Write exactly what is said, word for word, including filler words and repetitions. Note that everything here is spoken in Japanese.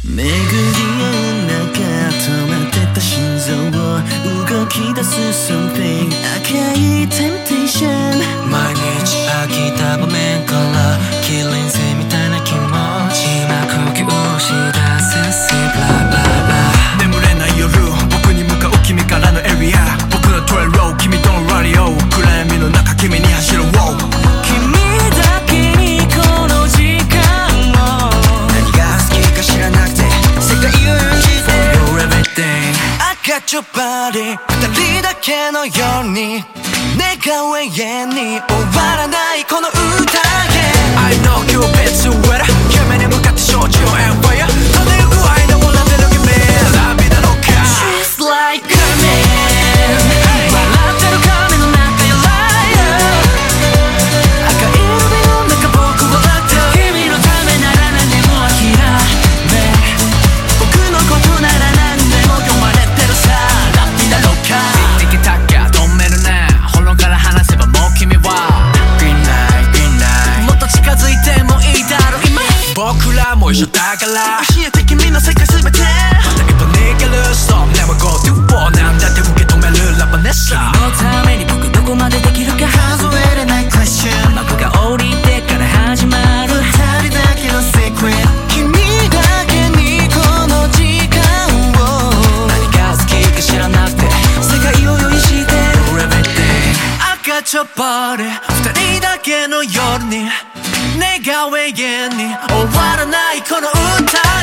巡り合う中止まってた心臓動き出す something 赤い temptation 毎日飽きた場面からキリン星みたいな気持ち今呼吸したせせ blah blah blah 眠れない夜僕に向かう君からのエリア僕のトレイロー君とのラディオ暗闇の中君に走ろう君だけにこの時間を何が好きか知らなくて世界を演じて For you're everything I got your body 二人だけのように願う永遠に終わらないこの歌 I know you bet too well 夢に向かって焼酎 and fire 飛んでゆく愛のもらってる君涙のか She's like a man 笑ってる髪の中よ liar 赤いルビの中僕を抱く君のためなら何でも諦め僕のことなら何でも読まれてるさラッピーだろうかティキタカ止めるな本から話せばもう君は Green light green light もっと近づいてもいいだろ今僕らも一緒だから教えて君の世界すべてまた一歩逃げる So never go too far なんだって受け止めるラバネッサ君のために僕どこまでできるか数えれない question 幕が降りてから始まる二人だけの secret 君だけにこの時間を何が好きか知らなくて世界を用意して For everything I got your body 二人だけの夜に願う永遠に終わらないこの歌